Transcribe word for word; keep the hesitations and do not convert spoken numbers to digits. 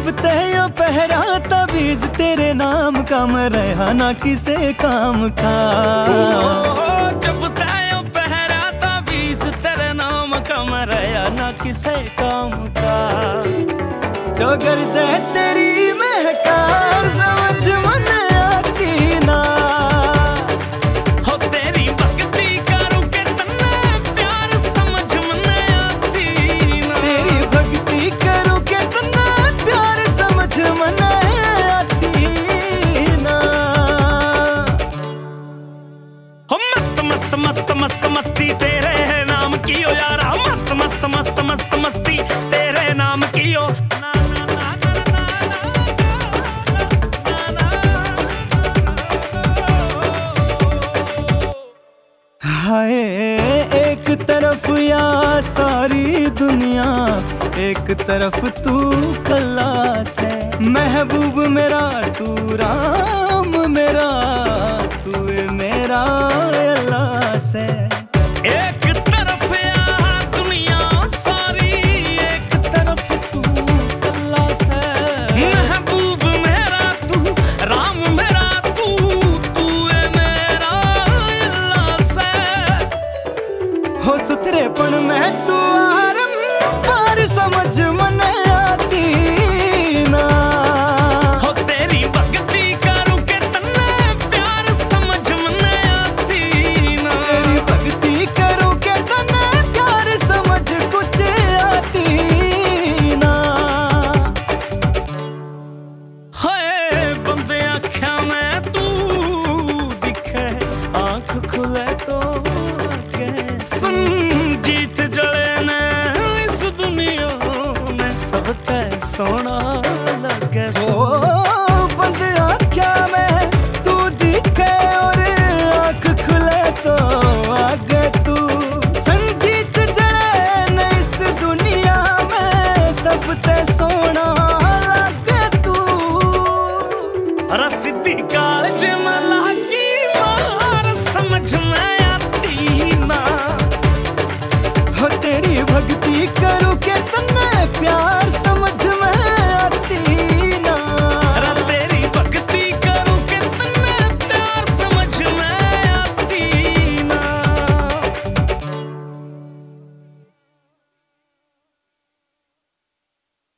जब तय पहरा तबीज तेरे नाम का मैं रहा ना किसे काम का। जब तय पहरा तबीज तेरे नाम का मैं रहा ना किसे काम का। जो कर दे तेरी महकार समझ मन आती ना। हो तेरी भक्ति करूं के तन्ने प्यार समझ मन आती ना। तेरी भक्ति करूं के तन्ने प्यार समझ मन आती ना। हो मस्त मस्त मस्त मस्त मस्ती तेरे नाम की ओ यारा। मस्त मस्त मस्त मस्त मस्ती तेरे नाम की ओ। हाय एक तरफ या सारी दुनिया, एक तरफ तू कल्लास है। महबूब मेरा तू राम मेरा, तू मेरा अल्लाह से। एक तरफ या दुनिया सारी, एक तरफ तू कल्लास है। महबूब मेरा तू राम मेरा, तू तू मेरा अल्लाह से। हो सुथरेपन में तू आरम पार समझ मन आती ना। हो तेरी भक्ति करूं के तन्ने प्यार समझ मन आती ना। तेरी भक्ति करूं के तन्ने प्यार समझ कुछ आती ना। हाय बंदे आख्या में तू दिखे, आंख खुले तो सुन जीत जले ने इस दुनिया में सब तै सोना लगे। ओ